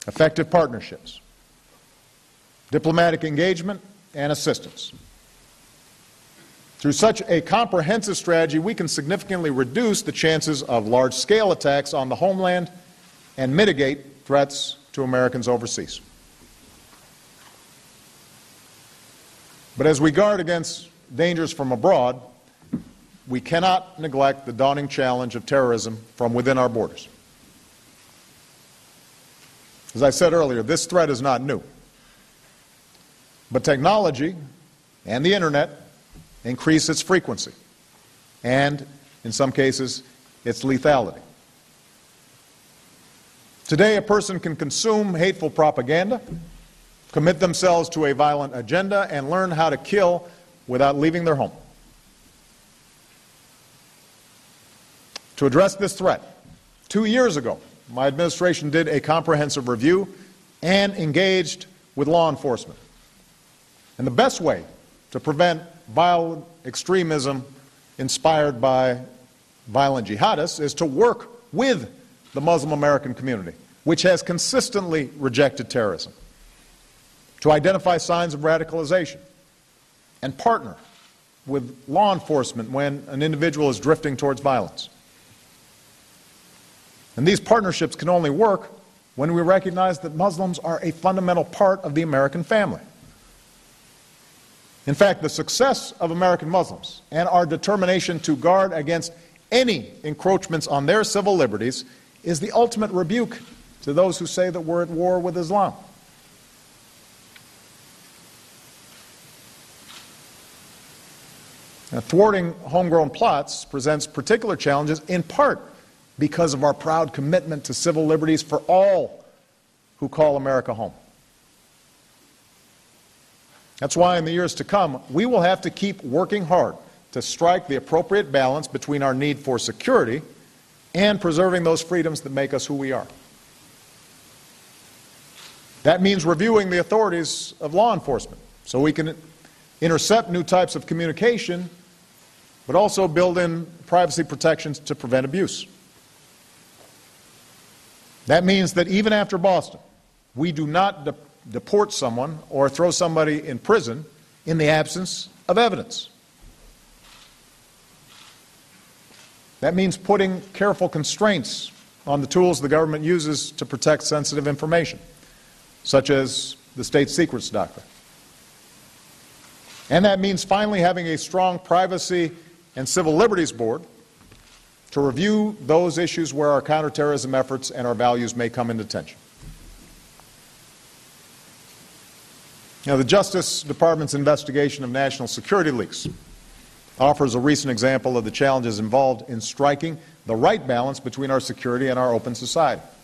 effective partnerships, diplomatic engagement, and assistance. Through such a comprehensive strategy, we can significantly reduce the chances of large-scale attacks on the homeland and mitigate threats to Americans overseas. But as we guard against dangers from abroad, we cannot neglect the daunting challenge of terrorism from within our borders. As I said earlier, this threat is not new. But technology and the Internet increase its frequency and, in some cases, its lethality. Today, a person can consume hateful propaganda, commit themselves to a violent agenda, and learn how to kill without leaving their home. To address this threat, 2 years ago, my administration did a comprehensive review and engaged with law enforcement. And the best way to prevent violent extremism inspired by violent jihadists is to work with the Muslim American community, which has consistently rejected terrorism, to identify signs of radicalization, and partner with law enforcement when an individual is drifting towards violence. And these partnerships can only work when we recognize that Muslims are a fundamental part of the American family. In fact, the success of American Muslims and our determination to guard against any encroachments on their civil liberties is the ultimate rebuke to those who say that we're at war with Islam. Now, thwarting homegrown plots presents particular challenges in part because of our proud commitment to civil liberties for all who call America home. That's why in the years to come, we will have to keep working hard to strike the appropriate balance between our need for security and preserving those freedoms that make us who we are. That means reviewing the authorities of law enforcement so we can intercept new types of communication, but also build in privacy protections to prevent abuse. That means that even after Boston, we do not deport someone or throw somebody in prison in the absence of evidence. That means putting careful constraints on the tools the government uses to protect sensitive information, such as the state secrets doctrine. And that means finally having a strong privacy and civil liberties board to review those issues where our counterterrorism efforts and our values may come into tension. Now, the Justice Department's investigation of national security leaks offers a recent example of the challenges involved in striking the right balance between our security and our open society.